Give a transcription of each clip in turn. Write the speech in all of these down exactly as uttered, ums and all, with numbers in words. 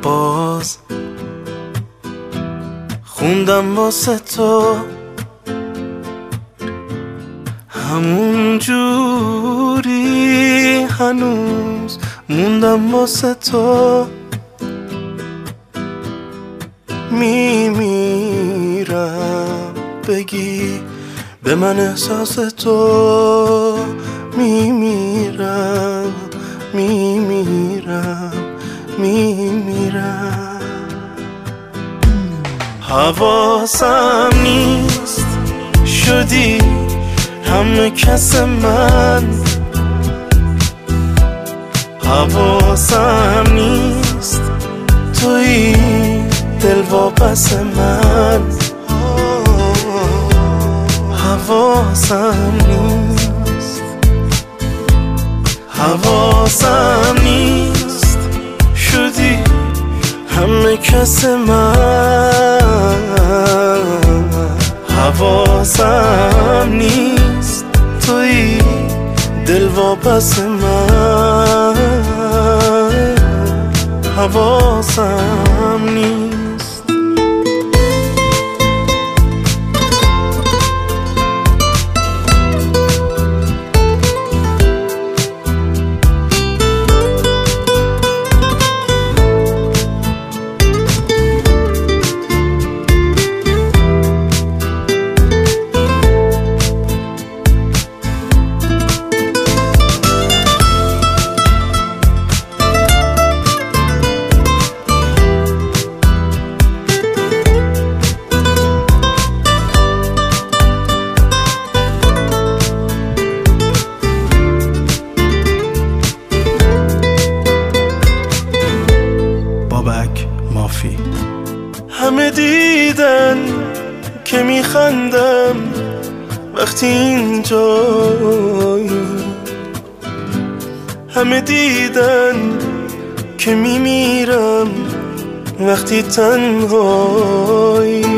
باز خوندم واسه تو همون جوری هنوز موندم واسه تو میمیرم بگی به من احساس تو میمیرم میمیرم میمیرم حواسم نیست شدی همه کس من حواسم نیست توی دل واپس من حواسم نیست حواسم نیست شدی همه کس من حواسم نیست توی دل واپس من حواسم نیست مافی همه دیدن که میخندم وقتی اینجایی همه دیدن که میمیرم وقتی تنهایی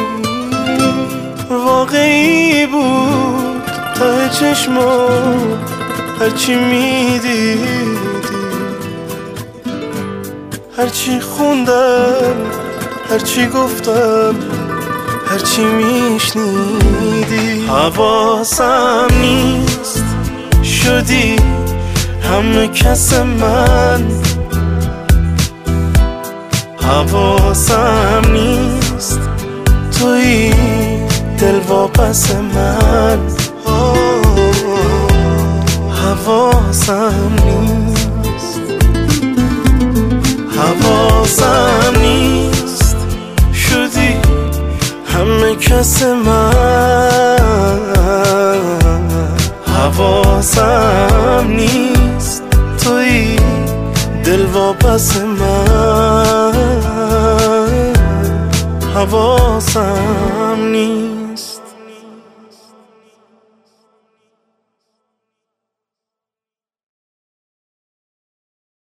واقعی بود ته چشمام هرچی میدیدی هرچی خوندم هرچی گفتم هرچی میشنیدی حواسم نیست شدی همه کس من حواسم نیست توی دل واپس من حواسم نیست حواسم نیست شدی همه کس من حواسم نیست توی دل واپس من حواسم نیست